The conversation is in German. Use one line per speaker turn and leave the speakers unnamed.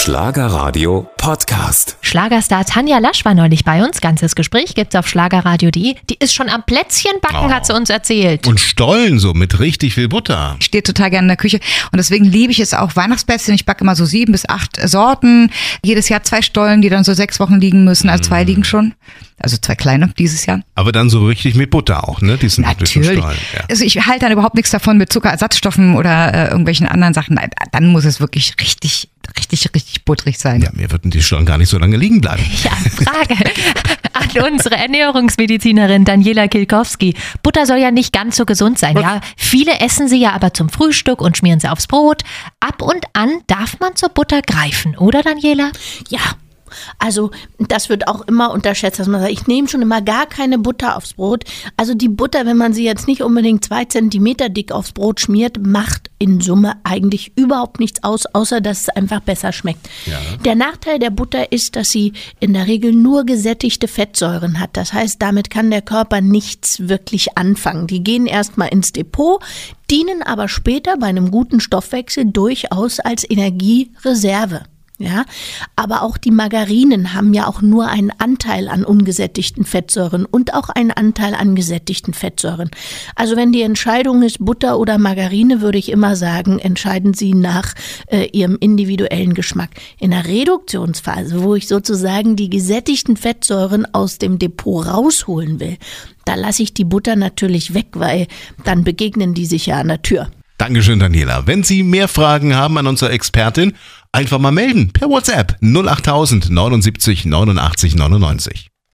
Schlagerradio Podcast.
Schlagerstar Tanja Lasch war neulich bei uns. Ganzes Gespräch gibt's auf schlagerradio.de. Die ist schon am Plätzchenbacken, hat sie uns erzählt.
Und Stollen so mit richtig viel Butter.
Ich stehe total gerne in der Küche und deswegen liebe ich es auch, Weihnachtsplätzchen. Ich backe immer so 7 bis 8 Sorten. Jedes Jahr 2 Stollen, die dann so 6 Wochen liegen müssen. Also 2 liegen schon. Also 2 kleine dieses Jahr.
Aber dann so richtig mit Butter auch, ne? Diesen
Natürlich.
Stollen, ja.
Also ich halte dann überhaupt nichts davon mit Zuckerersatzstoffen oder irgendwelchen anderen Sachen. Nein, dann muss es wirklich richtig butterig sein.
Ja, mir würden die Stollen gar nicht so lange liegen bleiben.
Ja, Frage an unsere Ernährungsmedizinerin Daniela Kilkowski. Butter soll ja nicht ganz so gesund sein, ja. Viele essen sie ja aber zum Frühstück und schmieren sie aufs Brot. Ab und an darf man zur Butter greifen, oder Daniela?
Ja. Also das wird auch immer unterschätzt, dass man sagt, ich nehme schon immer gar keine Butter aufs Brot. Also die Butter, wenn man sie jetzt nicht unbedingt 2 Zentimeter dick aufs Brot schmiert, macht in Summe eigentlich überhaupt nichts aus, außer dass es einfach besser schmeckt. Ja. Der Nachteil der Butter ist, dass sie in der Regel nur gesättigte Fettsäuren hat. Das heißt, damit kann der Körper nichts wirklich anfangen. Die gehen erstmal ins Depot, dienen aber später bei einem guten Stoffwechsel durchaus als Energiereserve. Ja, aber auch die Margarinen haben ja auch nur einen Anteil an ungesättigten Fettsäuren und auch einen Anteil an gesättigten Fettsäuren. Also wenn die Entscheidung ist Butter oder Margarine, würde ich immer sagen, entscheiden Sie nach Ihrem individuellen Geschmack. In der Reduktionsphase, wo ich sozusagen die gesättigten Fettsäuren aus dem Depot rausholen will, da lasse ich die Butter natürlich weg, weil dann begegnen die sich ja an der Tür.
Dankeschön, Daniela. Wenn Sie mehr Fragen haben an unsere Expertin, einfach mal melden per WhatsApp 08000 79 89 99.